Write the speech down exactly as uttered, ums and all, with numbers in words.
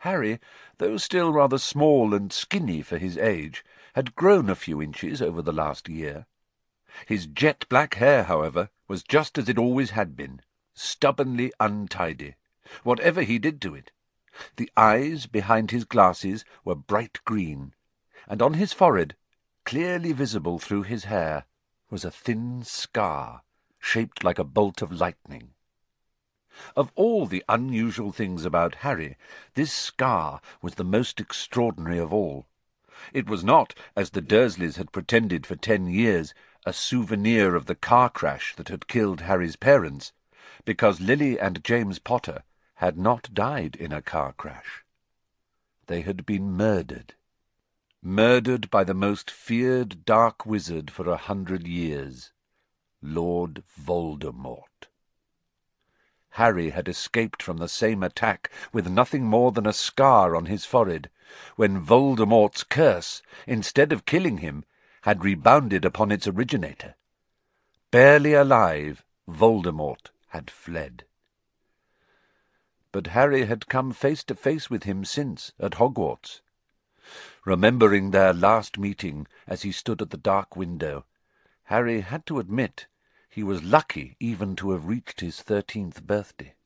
Harry, though still rather small and skinny for his age, had grown a few inches over the last year. His jet-black hair, however, was just as it always had been, stubbornly untidy, whatever he did to it. The eyes behind his glasses were bright green, and on his forehead, clearly visible through his hair, was a thin scar, shaped like a bolt of lightning. Of all the unusual things about Harry, this scar was the most extraordinary of all. It was not, as the Dursleys had pretended for ten years, a souvenir of the car crash that had killed Harry's parents, because Lily and James Potter had not died in a car crash. They had been murdered. Murdered by the most feared dark wizard for a hundred years, Lord Voldemort. Harry had escaped from the same attack with nothing more than a scar on his forehead, when Voldemort's curse, instead of killing him, had rebounded upon its originator. Barely alive, Voldemort had fled. But Harry had come face to face with him since, at Hogwarts. Remembering their last meeting as he stood at the dark window, Harry had to admit he was lucky even to have reached his thirteenth birthday.